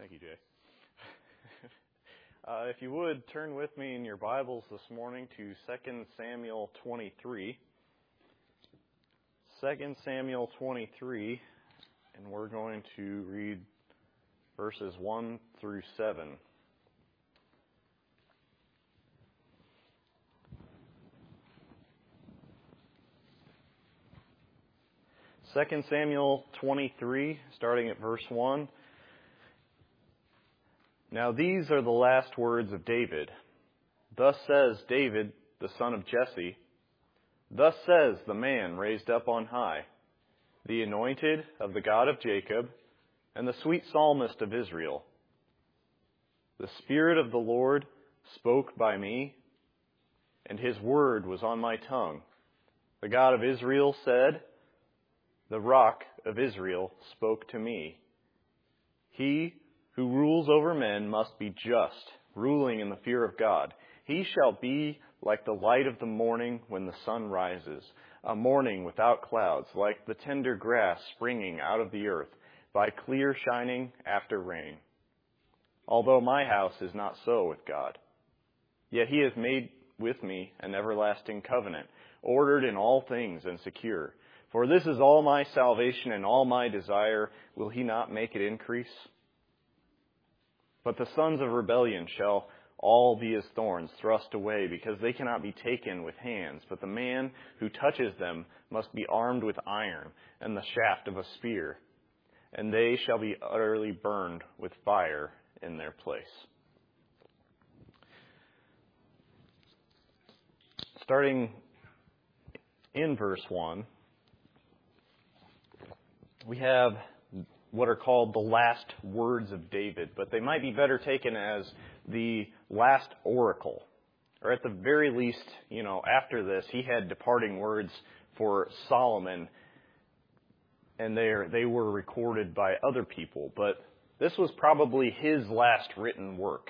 Thank you, Jay. If you would, turn with me in your Bibles this morning to 2 Samuel 23. 2 Samuel 23, and we're going to read verses 1 through 7. Second Samuel 23, starting at verse 1. Now these are the last words of David. Thus says David, the son of Jesse. Thus says the man raised up on high, the anointed of the God of Jacob, and the sweet psalmist of Israel. The Spirit of the Lord spoke by me, and his word was on my tongue. The God of Israel said, the rock of Israel spoke to me. He who rules over men must be just, ruling in the fear of God. He shall be like the light of the morning when the sun rises, a morning without clouds, like the tender grass springing out of the earth, by clear shining after rain. Although my house is not so with God, yet he has made with me an everlasting covenant, ordered in all things and secure. For this is all my salvation and all my desire. Will he not make it increase? But the sons of rebellion shall all be as thorns thrust away, because they cannot be taken with hands. But the man who touches them must be armed with iron and the shaft of a spear, and they shall be utterly burned with fire in their place. Starting in verse 1, we have what are called the last words of David, but they might be better taken as the last oracle. Or at the very least, after this, he had departing words for Solomon, and they were recorded by other people, but this was probably his last written work.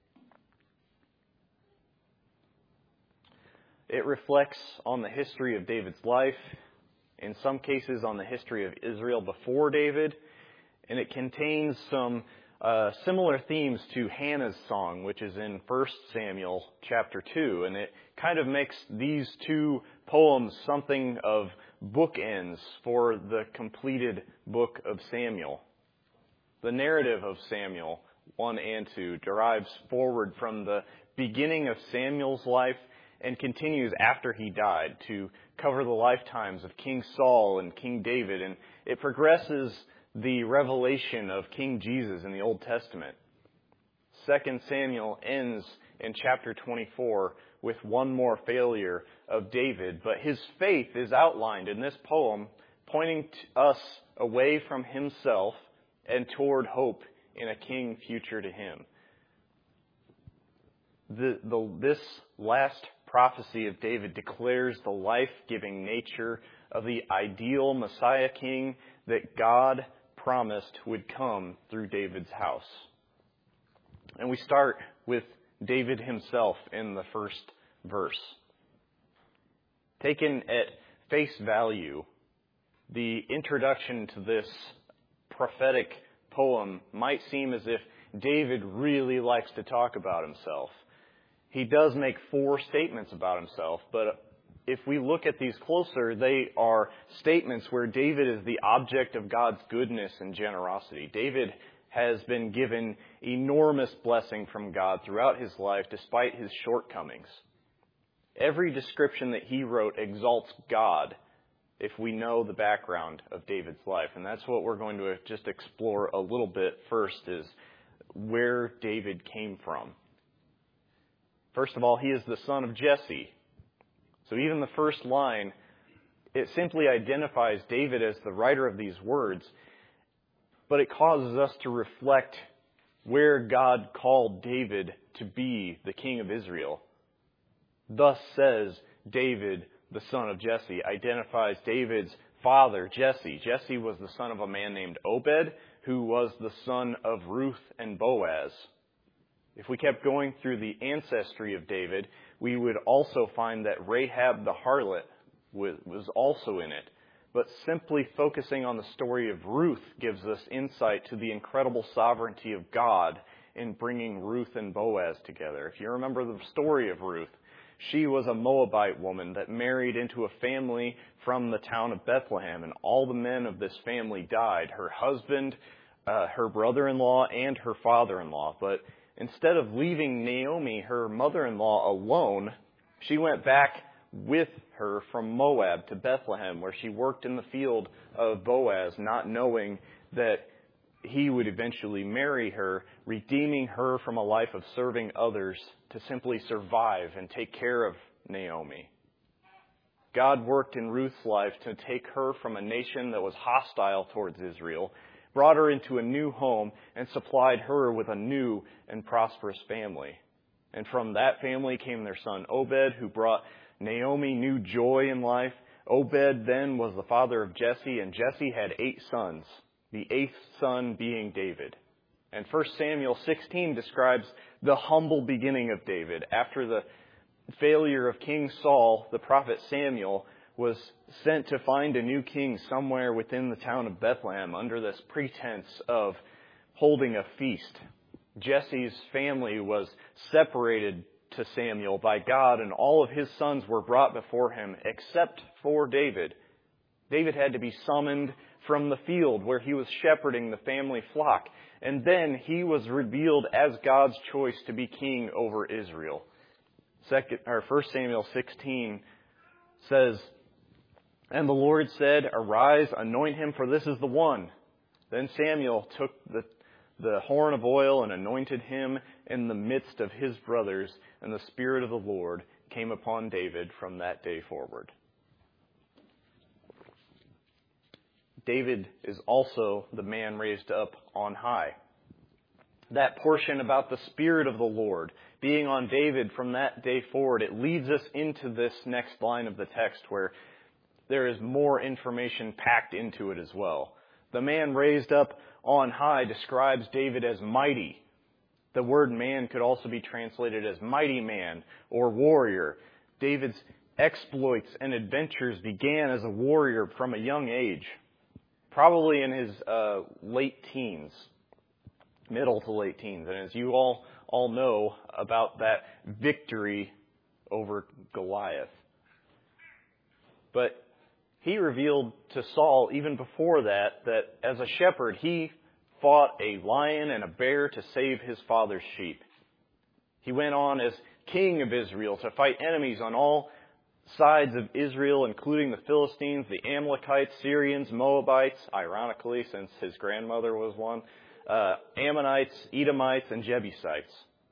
It reflects on the history of David's life, in some cases on the history of Israel before David, and it contains some similar themes to Hannah's song, which is in 1 Samuel chapter 2. And it kind of makes these two poems something of bookends for the completed book of Samuel. The narrative of Samuel 1 and 2 derives forward from the beginning of Samuel's life and continues after he died to cover the lifetimes of King Saul and King David. And it progresses the revelation of King Jesus in the Old Testament. 2 Samuel ends in chapter 24 with one more failure of David, but his faith is outlined in this poem, pointing us away from himself and toward hope in a king future to him. This last prophecy of David declares the life-giving nature of the ideal Messiah king that God promised would come through David's house. And we start with David himself in the first verse. Taken at face value, the introduction to this prophetic poem might seem as if David really likes to talk about himself. He does make 4 statements about himself, but if we look at these closer, they are statements where David is the object of God's goodness and generosity. David has been given enormous blessing from God throughout his life, despite his shortcomings. Every description that he wrote exalts God if we know the background of David's life. And that's what we're going to just explore a little bit first, is where David came from. First of all, he is the son of Jesse. So even the first line, it simply identifies David as the writer of these words, but it causes us to reflect where God called David to be the king of Israel. Thus says David, the son of Jesse, identifies David's father, Jesse. Jesse was the son of a man named Obed, who was the son of Ruth and Boaz. If we kept going through the ancestry of David, we would also find that Rahab the harlot was also in it. but simply focusing on the story of Ruth gives us insight to the incredible sovereignty of God in bringing Ruth and Boaz together. If you remember the story of Ruth, she was a Moabite woman that married into a family from the town of Bethlehem, and all the men of this family died. Her husband, her brother-in-law, and her father-in-law. But instead of leaving Naomi, her mother-in-law, alone, she went back with her from Moab to Bethlehem, where she worked in the field of Boaz, not knowing that he would eventually marry her, redeeming her from a life of serving others to simply survive and take care of Naomi. God worked in Ruth's life to take her from a nation that was hostile towards Israel, brought her into a new home, and supplied her with a new and prosperous family. And from that family came their son Obed, who brought Naomi new joy in life. Obed then was the father of Jesse, and Jesse had 8 sons, the 8th son being David. And 1 Samuel 16 describes the humble beginning of David. After the failure of King Saul, the prophet Samuel was sent to find a new king somewhere within the town of Bethlehem under this pretense of holding a feast. Jesse's family was separated to Samuel by God, and all of his sons were brought before him except for David. David had to be summoned from the field where he was shepherding the family flock, and then he was revealed as God's choice to be king over Israel. 1 Samuel 16 says, "And the Lord said, 'Arise, anoint him, for this is the one.' Then Samuel took the horn of oil and anointed him in the midst of his brothers, and the Spirit of the Lord came upon David from that day forward." David is also the man raised up on high. That portion about the Spirit of the Lord being on David from that day forward, it leads us into this next line of the text where there is more information packed into it as well. The man raised up on high describes David as mighty. The word man could also be translated as mighty man or warrior. David's exploits and adventures began as a warrior from a young age, probably in his late teens, middle to late teens. And as you all know about that victory over Goliath. But he revealed to Saul, even before that as a shepherd, he fought a lion and a bear to save his father's sheep. He went on as king of Israel to fight enemies on all sides of Israel, including the Philistines, the Amalekites, Syrians, Moabites, ironically, since his grandmother was one, Ammonites, Edomites, and Jebusites.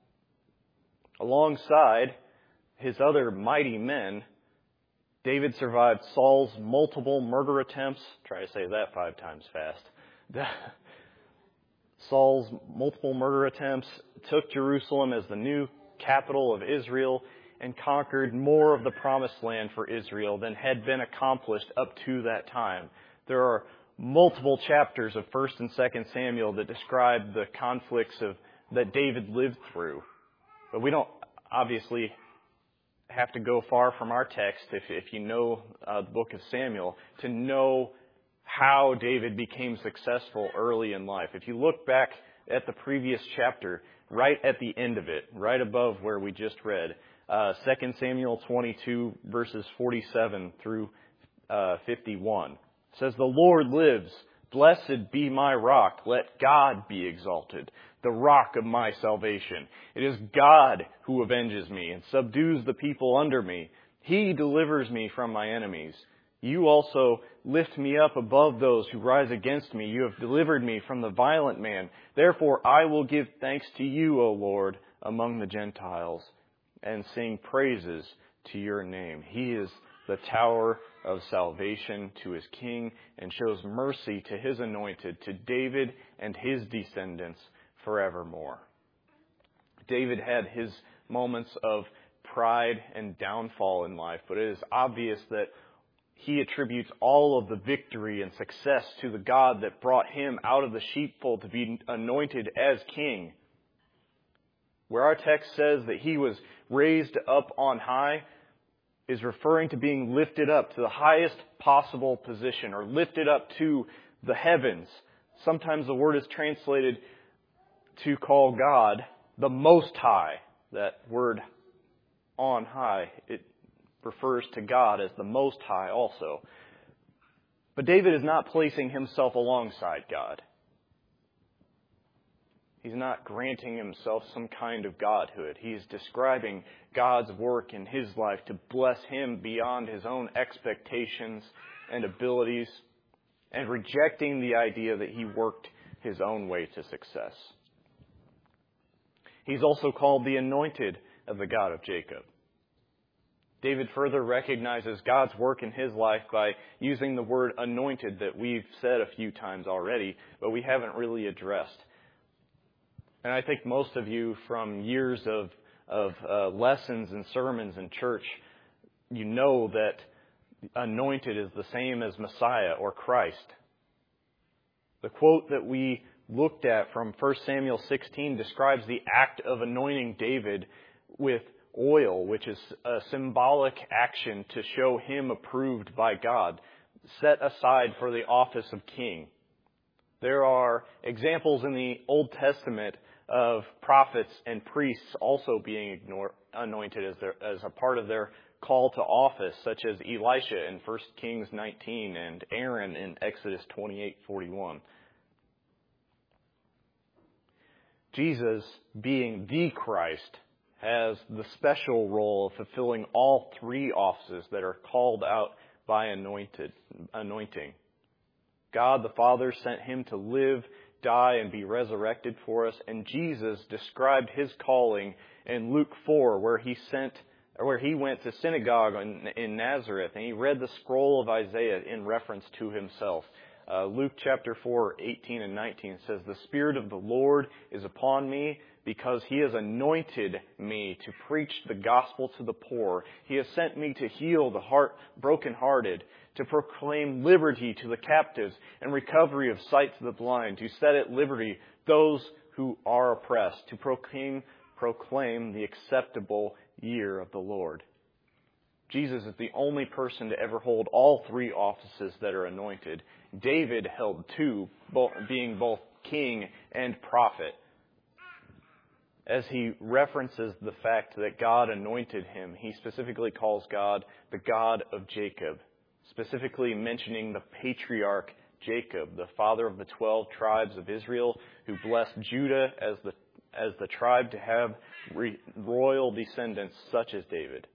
Alongside his other mighty men, David survived Saul's multiple murder attempts. Try to say that 5 times fast. Saul's multiple murder attempts, took Jerusalem as the new capital of Israel, and conquered more of the promised land for Israel than had been accomplished up to that time. There are multiple chapters of 1 and 2 Samuel that describe the conflicts that David lived through. But we don't obviously have to go far from our text, if you know the book of Samuel, to know how David became successful early in life. If you look back at the previous chapter, right at the end of it, right above where we just read, 2 Samuel 22, verses 47 through 51, says, "The Lord lives. Blessed be my rock. Let God be exalted, the rock of my salvation. It is God who avenges me and subdues the people under me. He delivers me from my enemies. You also lift me up above those who rise against me. You have delivered me from the violent man. Therefore I will give thanks to you, O Lord, among the Gentiles, and sing praises to your name. He is the tower of salvation to his king, and shows mercy to his anointed, to David and his descendants forevermore." David had his moments of pride and downfall in life, but it is obvious that he attributes all of the victory and success to the God that brought him out of the sheepfold to be anointed as king. Where our text says that he was raised up on high, is referring to being lifted up to the highest possible position or lifted up to the heavens. Sometimes the word is translated to call God the Most High. That word on high, it refers to God as the Most High also. But David is not placing himself alongside God. He's not granting himself some kind of godhood. He is describing God's work in his life to bless him beyond his own expectations and abilities, and rejecting the idea that he worked his own way to success. He's also called the anointed of the God of Jacob. David further recognizes God's work in his life by using the word anointed that we've said a few times already, but we haven't really addressed. And I think most of you from years of lessons and sermons in church, you know that anointed is the same as Messiah or Christ. The quote that we looked at from 1 Samuel 16 describes the act of anointing David with oil, which is a symbolic action to show him approved by God, set aside for the office of king. There are examples in the Old Testament of prophets and priests also being anointed as a part of their call to office, such as Elisha in 1 Kings 19 and Aaron in Exodus 28:41. Jesus, being the Christ, has the special role of fulfilling all three offices that are called out by anointing. God the Father sent him to live, die, and be resurrected for us, and Jesus described his calling in Luke 4, where he went to synagogue in Nazareth, and he read the scroll of Isaiah in reference to himself. Luke chapter 4, 18 and 19 says, "The Spirit of the Lord is upon me, because he has anointed me to preach the gospel to the poor. He has sent me to heal the brokenhearted, to proclaim liberty to the captives and recovery of sight to the blind, to set at liberty those who are oppressed, to proclaim the acceptable year of the Lord." Jesus is the only person to ever hold all three offices that are anointed. David held two, being both king and prophet. As he references the fact that God anointed him, he specifically calls God the God of Jacob, specifically mentioning the patriarch Jacob, the father of the 12 tribes of Israel, who blessed Judah as the tribe to have royal descendants such as David.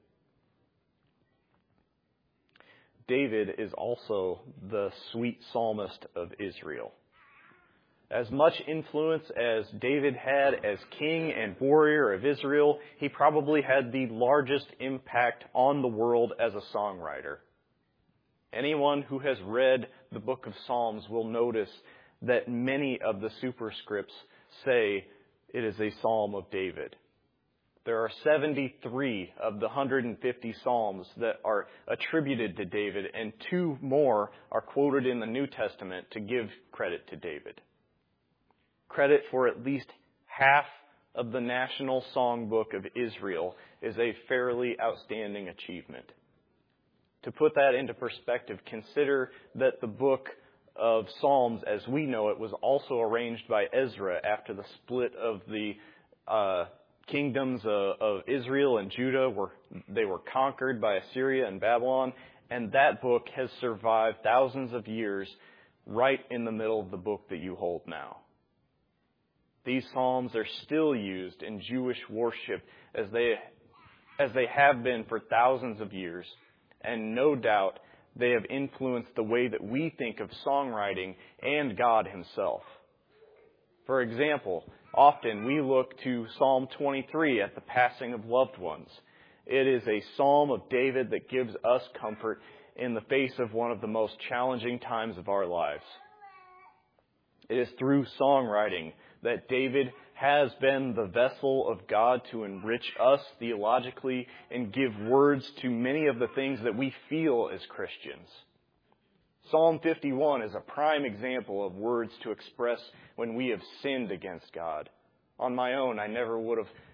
David is also the sweet psalmist of Israel. As much influence as David had as king and warrior of Israel, he probably had the largest impact on the world as a songwriter. Anyone who has read the book of Psalms will notice that many of the superscripts say it is a psalm of David. There are 73 of the 150 psalms that are attributed to David, and 2 more are quoted in the New Testament to give credit to David. Credit for at least half of the national songbook of Israel is a fairly outstanding achievement. To put that into perspective, consider that the book of Psalms, as we know it, was also arranged by Ezra after the split of the kingdoms of Israel and Judah. They were conquered by Assyria and Babylon, and that book has survived thousands of years right in the middle of the book that you hold now. These psalms are still used in Jewish worship as they have been for thousands of years, and no doubt they have influenced the way that we think of songwriting and God himself. For example, often we look to Psalm 23 at the passing of loved ones. It is a psalm of David that gives us comfort in the face of one of the most challenging times of our lives. It is through songwriting that David has been the vessel of God to enrich us theologically and give words to many of the things that we feel as Christians. Psalm 51 is a prime example of words to express when we have sinned against God. On my own, I never would have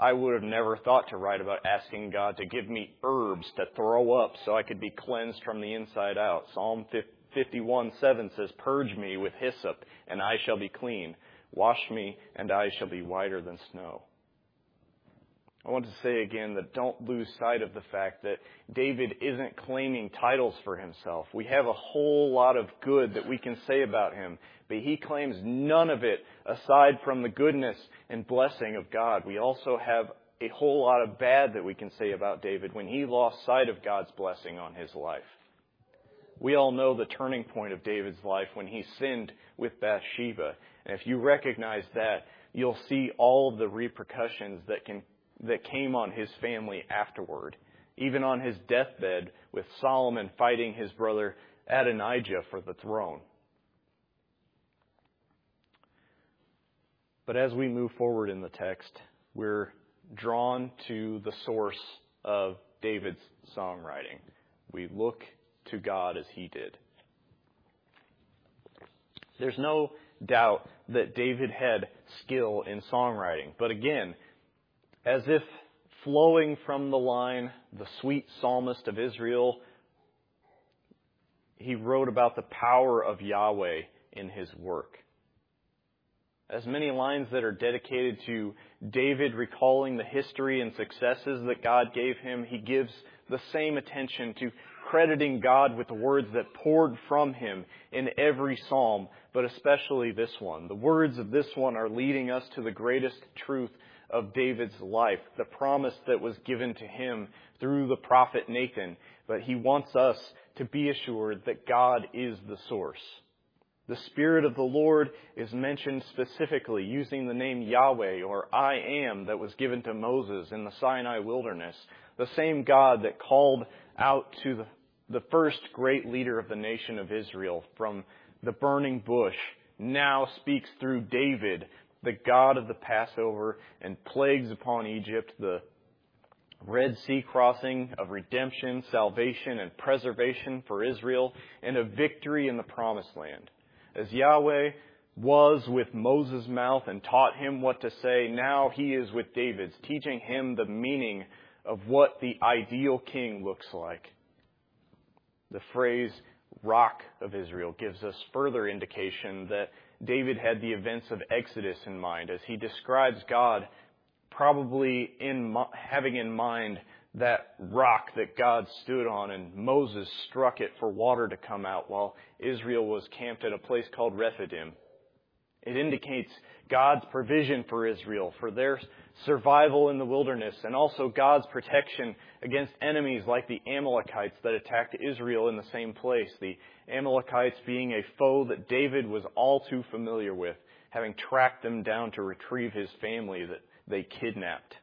I would have never thought to write about asking God to give me herbs to throw up so I could be cleansed from the inside out. Psalm 51:7 says, "Purge me with hyssop, and I shall be clean. Wash me, and I shall be whiter than snow." I want to say again that don't lose sight of the fact that David isn't claiming titles for himself. We have a whole lot of good that we can say about him, but he claims none of it aside from the goodness and blessing of God. We also have a whole lot of bad that we can say about David when he lost sight of God's blessing on his life. We all know the turning point of David's life when he sinned with Bathsheba. And if you recognize that, you'll see all of the repercussions that came on his family afterward, even on his deathbed with Solomon fighting his brother Adonijah for the throne. But as we move forward in the text, we're drawn to the source of David's songwriting. We look to God as he did. There's no doubt that David had skill in songwriting, but again, as if flowing from the line, "The sweet psalmist of Israel," he wrote about the power of Yahweh in his work. As many lines that are dedicated to David recalling the history and successes that God gave him, he gives the same attention to crediting God with the words that poured from him in every psalm, but especially this one. The words of this one are leading us to the greatest truth of David's life, the promise that was given to him through the prophet Nathan. But he wants us to be assured that God is the source. The Spirit of the Lord is mentioned specifically using the name Yahweh, or I Am, that was given to Moses in the Sinai wilderness. The same God that called out to the first great leader of the nation of Israel from the burning bush now speaks through David, the God of the Passover and plagues upon Egypt, the Red Sea crossing of redemption, salvation, and preservation for Israel, and a victory in the Promised Land. As Yahweh was with Moses' mouth and taught him what to say, now he is with David's, teaching him the meaning of what the ideal king looks like. The phrase Rock of Israel gives us further indication that David had the events of Exodus in mind as he describes God probably having in mind that rock that God stood on and Moses struck it for water to come out while Israel was camped at a place called Rephidim. It indicates God's provision for Israel, for their survival in the wilderness, and also God's protection against enemies like the Amalekites that attacked Israel in the same place. The Amalekites being a foe that David was all too familiar with, having tracked them down to retrieve his family that they kidnapped.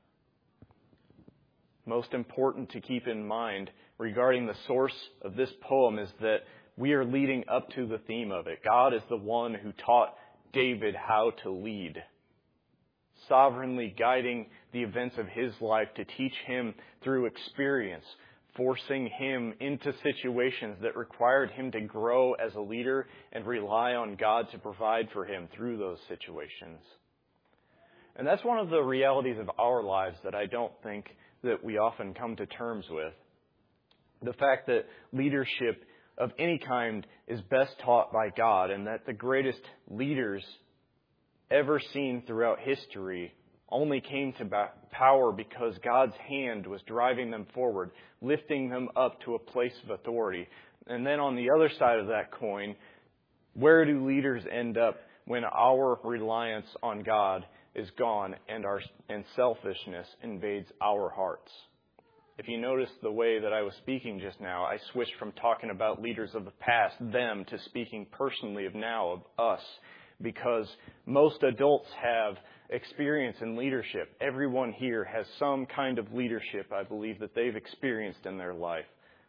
Most important to keep in mind regarding the source of this poem is that we are leading up to the theme of it. God is the one who taught David how to lead, sovereignly guiding the events of his life to teach him through experience, forcing him into situations that required him to grow as a leader and rely on God to provide for him through those situations. And that's one of the realities of our lives that I don't think that we often come to terms with. The fact that leadership of any kind is best taught by God, and that the greatest leaders ever seen throughout history only came to power because God's hand was driving them forward, lifting them up to a place of authority. And then on the other side of that coin, where do leaders end up when our reliance on God is gone and selfishness invades our hearts? If you notice the way that I was speaking just now, I switched from talking about leaders of the past, them, to speaking personally of now, of us, because most adults have experience in leadership. Everyone here has some kind of leadership, I believe, that they've experienced in their life.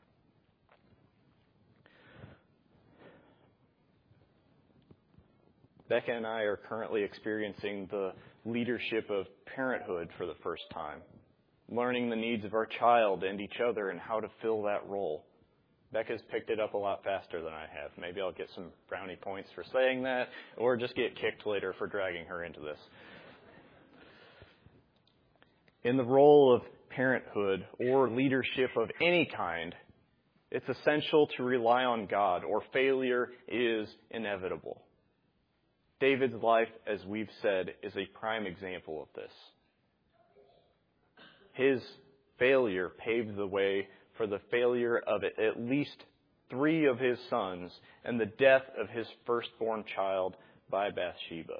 Becca and I are currently experiencing the leadership of parenthood for the first time, learning the needs of our child and each other and how to fill that role. Becca's picked it up a lot faster than I have. Maybe I'll get some brownie points for saying that, or just get kicked later for dragging her into this. In the role of parenthood or leadership of any kind, it's essential to rely on God, or failure is inevitable. David's life, as we've said, is a prime example of this. His failure paved the way for the failure of at least 3 of his sons and the death of his firstborn child by Bathsheba.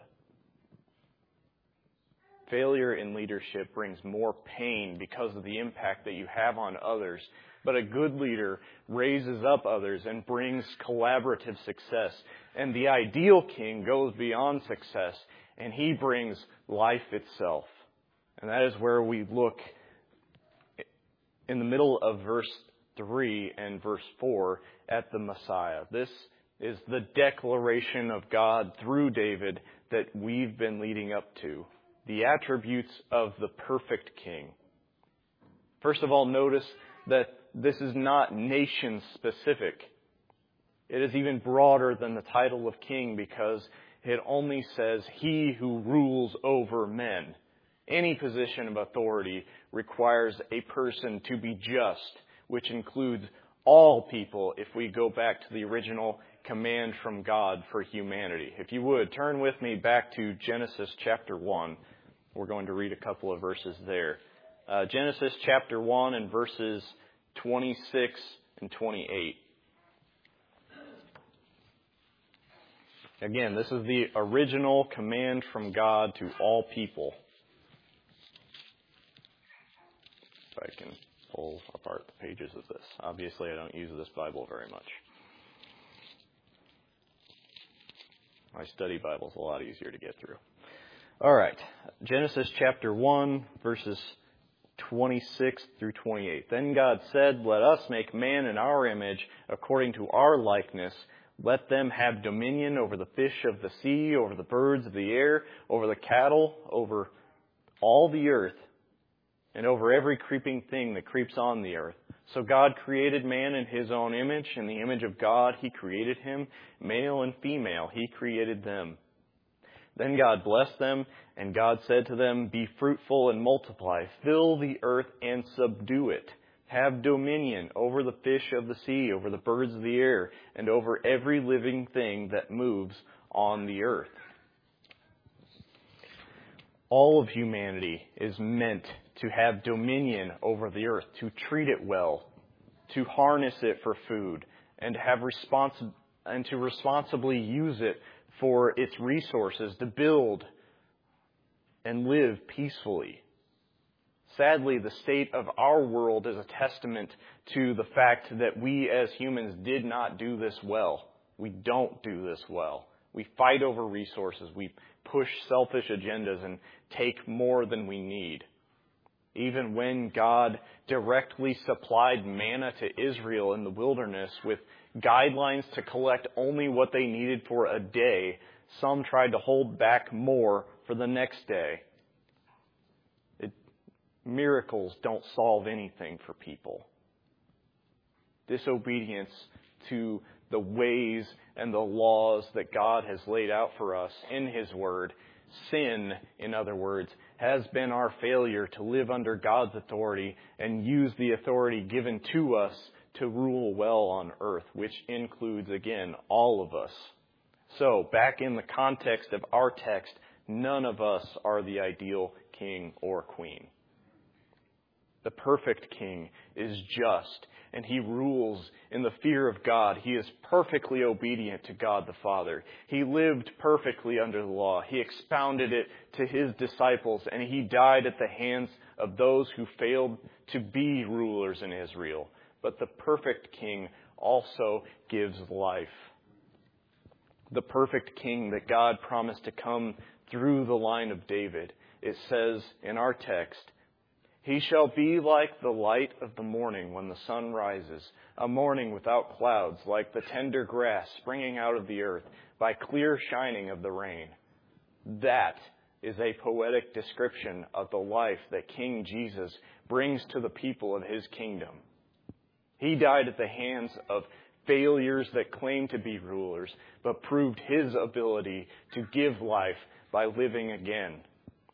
Failure in leadership brings more pain because of the impact that you have on others, but a good leader raises up others and brings collaborative success. And the ideal king goes beyond success, and he brings life itself. And that is where we look in the middle of verse 3 and verse 4 at the Messiah. This is the declaration of God through David that we've been leading up to. The attributes of the perfect king. First of all, notice that this is not nation specific. It is even broader than the title of king because it only says he who rules over men. Any position of authority requires a person to be just, which includes all people if we go back to the original command from God for humanity. If you would, turn with me back to Genesis chapter 1. We're going to read a couple of verses there. Genesis chapter 1 and verses 26 and 28. Again, this is the original command from God to all people. If I can pull apart the pages of this. Obviously, I don't use this Bible very much. My study Bible is a lot easier to get through. All right, Genesis chapter 1, verses 26 through 28. Then God said, "Let us make man in our image, according to our likeness. Let them have dominion over the fish of the sea, over the birds of the air, over the cattle, over all the earth, and over every creeping thing that creeps on the earth." So God created man in his own image. In the image of God he created him. Male and female he created them. Then God blessed them, and God said to them, "Be fruitful and multiply, fill the earth and subdue it. Have dominion over the fish of the sea, over the birds of the air, and over every living thing that moves on the earth." All of humanity is meant to have dominion over the earth, to treat it well, to harness it for food, and to responsibly use it for its resources to build and live peacefully. Sadly, the state of our world is a testament to the fact that we as humans did not do this well. We don't do this well. We fight over resources. We push selfish agendas and take more than we need. Even when God directly supplied manna to Israel in the wilderness with guidelines to collect only what they needed for a day, some tried to hold back more for the next day. Miracles don't solve anything for people. Disobedience to the ways and the laws that God has laid out for us in His Word, sin, in other words, has been our failure to live under God's authority and use the authority given to us to rule well on earth, which includes, again, all of us. So, back in the context of our text, none of us are the ideal king or queen. The perfect king is just, and he rules in the fear of God. He is perfectly obedient to God the Father. He lived perfectly under the law. He expounded it to his disciples, and he died at the hands of those who failed to be rulers in Israel. But the perfect king also gives life. The perfect king that God promised to come through the line of David. It says in our text, "He shall be like the light of the morning when the sun rises, a morning without clouds, like the tender grass springing out of the earth by clear shining of the rain." That is a poetic description of the life that King Jesus brings to the people of his kingdom. He died at the hands of failures that claimed to be rulers, but proved his ability to give life by living again.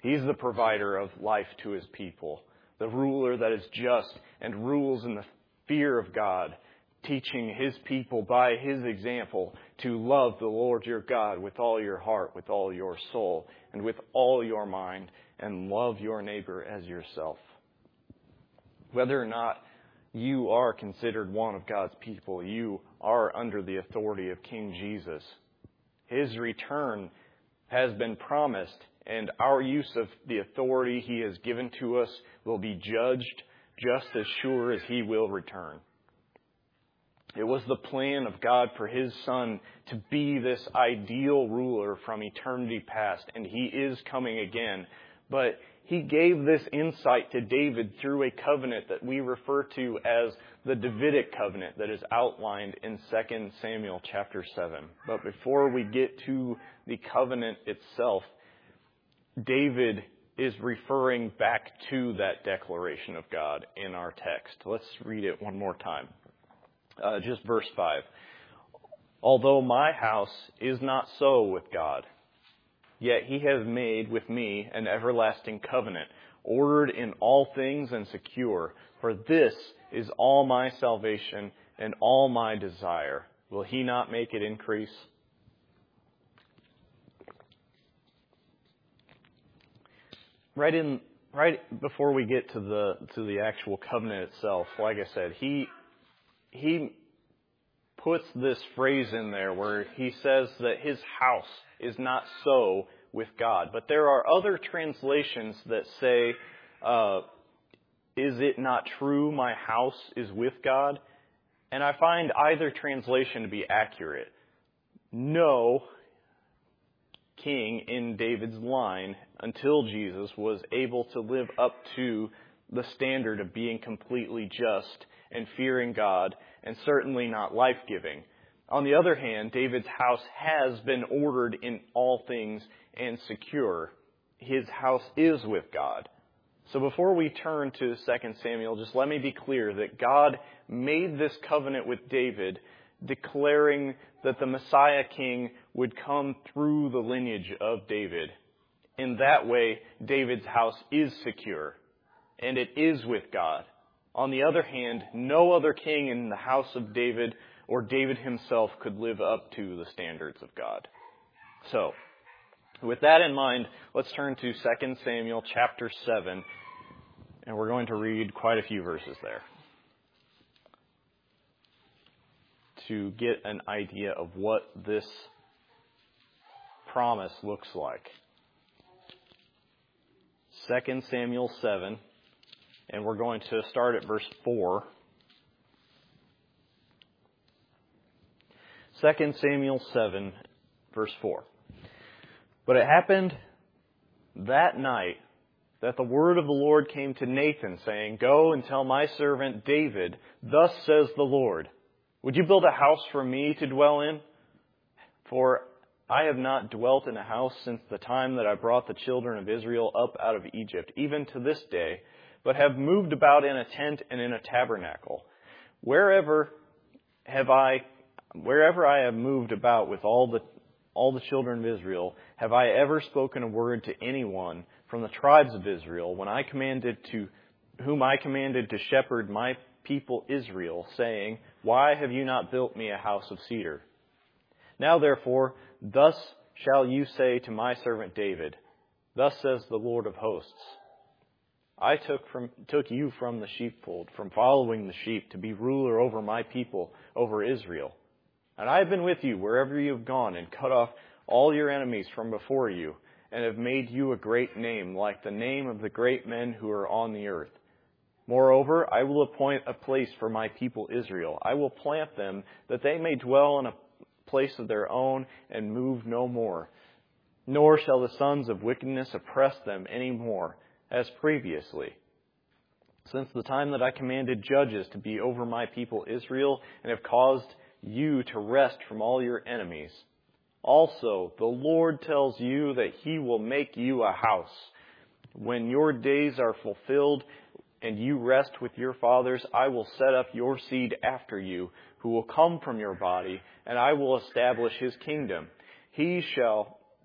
He's the provider of life to His people, the ruler that is just and rules in the fear of God, teaching His people by His example to love the Lord your God with all your heart, with all your soul, and with all your mind, and love your neighbor as yourself. Whether or not you are considered one of God's people, you are under the authority of King Jesus. His return has been promised, and our use of the authority He has given to us will be judged just as sure as He will return. It was the plan of God for His Son to be this ideal ruler from eternity past, and He is coming again. But He gave this insight to David through a covenant that we refer to as the Davidic covenant that is outlined in 2 Samuel chapter 7. But before we get to the covenant itself, David is referring back to that declaration of God in our text. Let's read it one more time. Just verse 5. Although my house is not so with God, yet He has made with me an everlasting covenant, ordered in all things and secure. For this is all my salvation and all my desire. Will He not make it increase? Right before we get to the actual covenant itself, like I said, he puts this phrase in there where he says that his house is not so with God. But there are other translations that say, is it not true my house is with God? And I find either translation to be accurate. No king in David's line until Jesus was able to live up to the standard of being completely just and fearing God, and certainly not life-giving. On the other hand, David's house has been ordered in all things and secure. His house is with God. So before we turn to 2 Samuel, just let me be clear that God made this covenant with David, declaring that the Messiah King would come through the lineage of David. In that way, David's house is secure, and it is with God. On the other hand, no other king in the house of David or David himself could live up to the standards of God. So, with that in mind, let's turn to 2 Samuel chapter 7, and we're going to read quite a few verses there to get an idea of what this promise looks like. 2 Samuel 7. And we're going to start at verse 4. 2 Samuel 7, verse 4. But it happened that night that the word of the Lord came to Nathan, saying, Go and tell my servant David, Thus says the Lord, Would you build a house for me to dwell in? For I have not dwelt in a house since the time that I brought the children of Israel up out of Egypt, even to this day, but have moved about in a tent and in a tabernacle. Wherever I have moved about with all the children of Israel, have I ever spoken a word to anyone from the tribes of Israel, whom I commanded to shepherd my people Israel, saying, Why have you not built me a house of cedar? Now therefore, thus shall you say to my servant David, Thus says the Lord of hosts, I took you from the sheepfold, from following the sheep, to be ruler over my people, over Israel. And I have been with you wherever you have gone, and cut off all your enemies from before you, and have made you a great name, like the name of the great men who are on the earth. Moreover, I will appoint a place for my people Israel. I will plant them, that they may dwell in a place of their own, and move no more. Nor shall the sons of wickedness oppress them any more, as previously, since the time that I commanded judges to be over my people Israel, and have caused you to rest from all your enemies. Also, the Lord tells you that He will make you a house. When your days are fulfilled and you rest with your fathers, I will set up your seed after you, who will come from your body, and I will establish His kingdom. He shall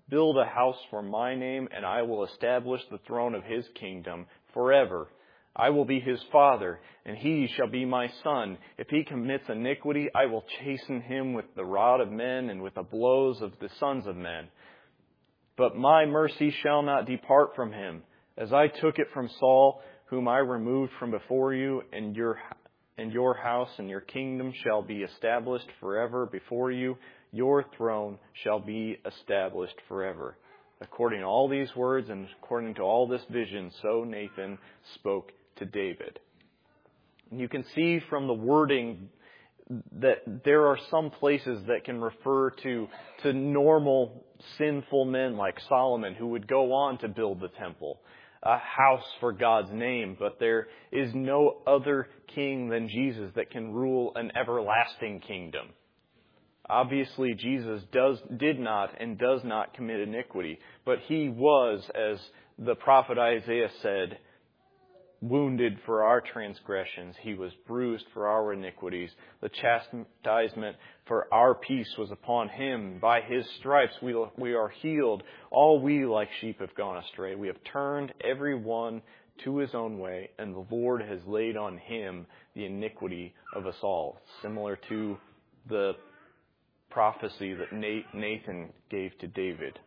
build a house for my name, and I will establish the throne of his kingdom forever. I will be his father, and he shall be my son. If he commits iniquity, I will chasten him with the rod of men and with the blows of the sons of men. But my mercy shall not depart from him, as I took it from Saul, whom I removed from before you, and your house and your kingdom shall be established forever before you. Your throne shall be established forever. According to all these words and according to all this vision, so Nathan spoke to David. And you can see from the wording that there are some places that can refer to normal sinful men like Solomon, who would go on to build the temple, a house for God's name. But there is no other king than Jesus that can rule an everlasting kingdom. Obviously, Jesus did not and does not commit iniquity, but he was, as the prophet Isaiah said, wounded for our transgressions. He was bruised for our iniquities. The chastisement for our peace was upon him. By his stripes we are healed. All we like sheep have gone astray. We have turned every one to his own way, and the Lord has laid on him the iniquity of us all. Similar to the prophecy that Nathan gave to David.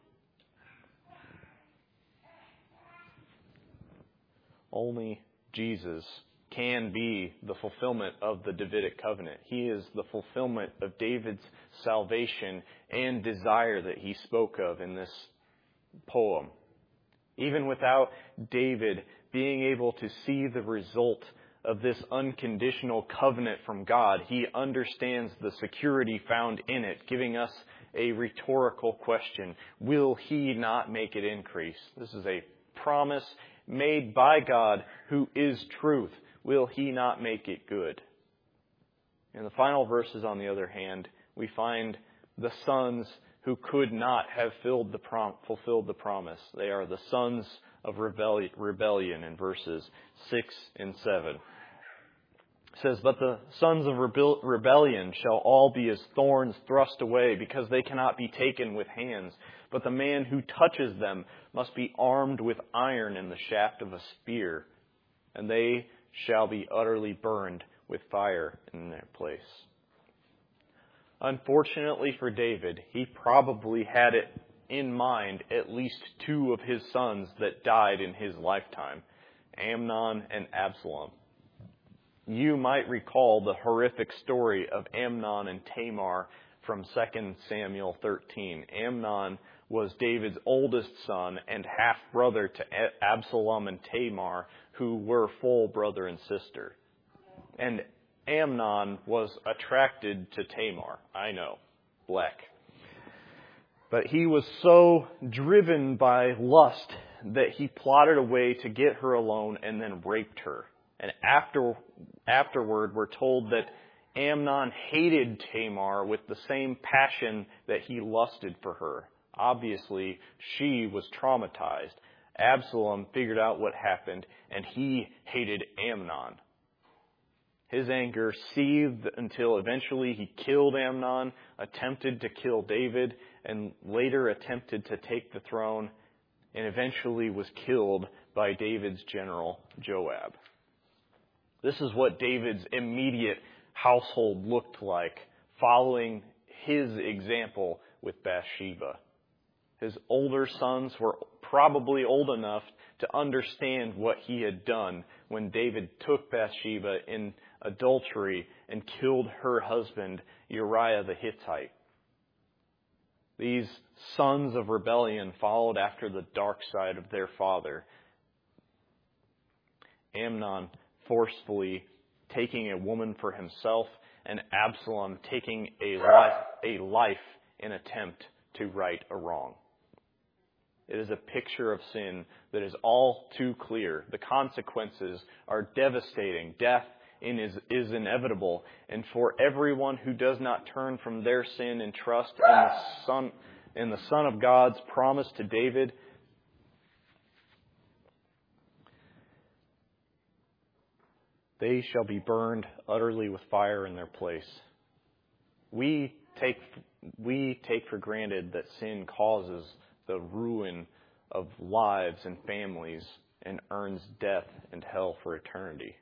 Only Jesus can be the fulfillment of the Davidic covenant. He is the fulfillment of David's salvation and desire that he spoke of in this poem. Even without David being able to see the result of this unconditional covenant from God, he understands the security found in it, giving us a rhetorical question. Will he not make it increase? This is a promise made by God, who is truth. Will he not make it good? In the final verses, on the other hand, we find the sons who could not have fulfilled the promise. They are the sons of rebellion in verses 6 and 7. It says, "But the sons of rebellion shall all be as thorns thrust away, because they cannot be taken with hands. But the man who touches them must be armed with iron and the shaft of a spear, and they shall be utterly burned with fire in their place." Unfortunately for David, he probably had it in mind at least two of his sons that died in his lifetime, Amnon and Absalom. You might recall the horrific story of Amnon and Tamar from 2 Samuel 13. Amnon was David's oldest son and half-brother to Absalom and Tamar, who were full brother and sister. And Amnon was attracted to Tamar. I know, black. But he was so driven by lust that he plotted a way to get her alone and then raped her. And afterward, we're told that Amnon hated Tamar with the same passion that he lusted for her. Obviously, she was traumatized. Absalom figured out what happened, and he hated Amnon. His anger seethed until eventually he killed Amnon, attempted to kill David, and later attempted to take the throne, and eventually was killed by David's general, Joab. This is what David's immediate household looked like, following his example with Bathsheba. His older sons were probably old enough to understand what he had done when David took Bathsheba in adultery and killed her husband, Uriah the Hittite. These sons of rebellion followed after the dark side of their father, Amnon forcefully taking a woman for himself, and Absalom taking a life in attempt to right a wrong. It is a picture of sin that is all too clear. The consequences are devastating. Death is inevitable. And for everyone who does not turn from their sin and trust in the Son of God's promise to David, they shall be burned utterly with fire in their place. We take for granted that sin causes the ruin of lives and families and earns death and hell for eternity.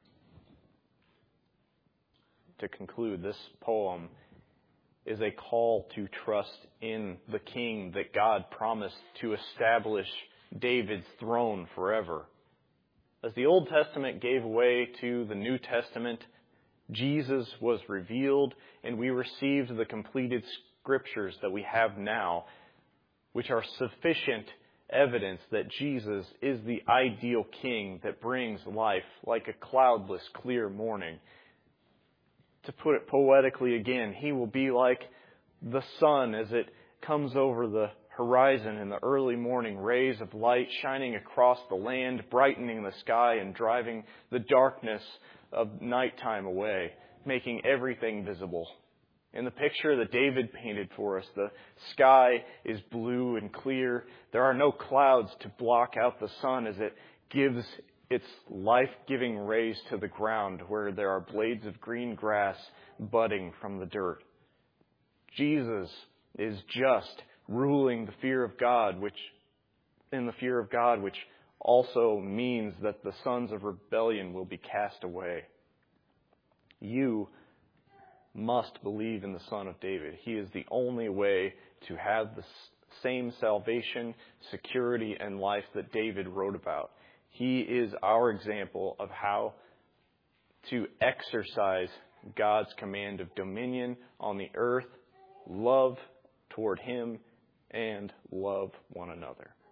To conclude, this poem is a call to trust in the King that God promised to establish David's throne forever. As the Old Testament gave way to the New Testament, Jesus was revealed and we received the completed scriptures that we have now, which are sufficient evidence that Jesus is the ideal King that brings life like a cloudless, clear morning. To put it poetically again, He will be like the sun as it comes over the horizon in the early morning, rays of light shining across the land, brightening the sky and driving the darkness of nighttime away, making everything visible. In the picture that David painted for us, the sky is blue and clear. There are no clouds to block out the sun as it gives its life-giving rays to the ground where there are blades of green grass budding from the dirt. Jesus is just ruling the fear of God, which also means that the sons of rebellion will be cast away. You must believe in the Son of David. He is the only way to have the same salvation, security, and life that David wrote about. He is our example of how to exercise God's command of dominion on the earth, love toward Him, and love one another.